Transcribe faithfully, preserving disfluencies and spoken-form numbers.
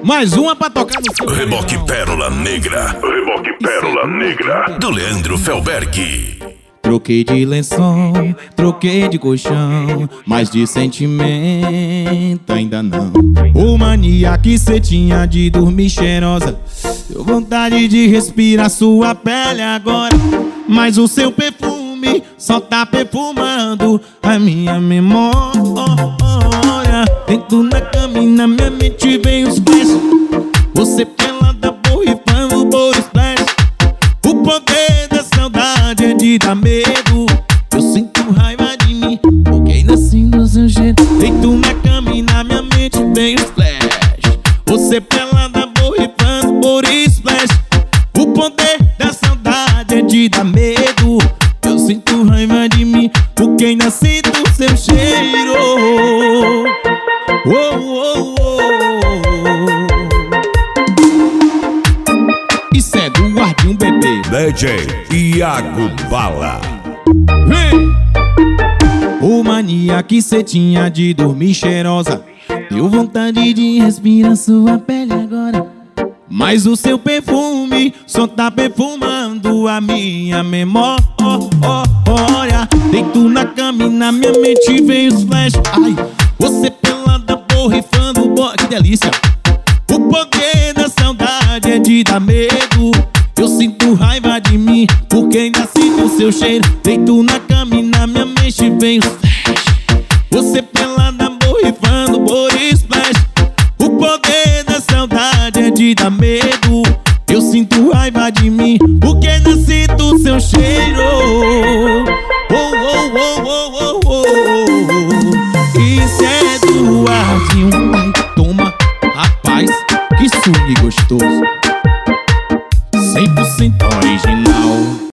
Mais uma pra tocar no seu Reboque Pérola Negra. Reboque Pérola Negra. Do Leandro Felberg. Troquei de lençol, troquei de colchão, mas de sentimento ainda não. Ô mania que cê tinha de dormir cheirosa, deu vontade de respirar sua pele agora. Mas o seu perfume só tá perfumando a minha memória. Dentro na cama e na minha mente vem os flashes. Você pelada borrifando o Boris Splash. O poder da saudade é de dar medo. Eu sinto raiva de mim, porque ainda assim do seu jeito. Deito na cama e na minha mente vem os flash. Você pelada borrifando Boris Splash. O poder da saudade é de dar medo. Eu sinto raiva de mim, porque ainda sinto seu cheiro. Oh, oh, oh. Isso é do Guardinho Bebê. D J Iago Bala. Vem! Ô mania que cê tinha de dormir cheirosa, deu vontade de respirar sua pele agora. Mas o seu perfume só tá perfumando a minha memória. Deito na cama e na minha mente vem os flash. Ai, você pelada borrifando, que delícia. O poder da saudade é de dar medo. Eu sinto raiva de mim, porque ainda sinto seu cheiro. Deito na cama e na minha mente vem os flash. Você pelada borrifando Boris Splash. O poder da saudade é de dar medo. Eu sinto raiva de mim, porque ainda sinto seu cheiro. Oh, oh, oh, oh, oh, oh. Isso é do Guardinho. Ai, toma, rapaz, que swing gostoso. cem por cento original.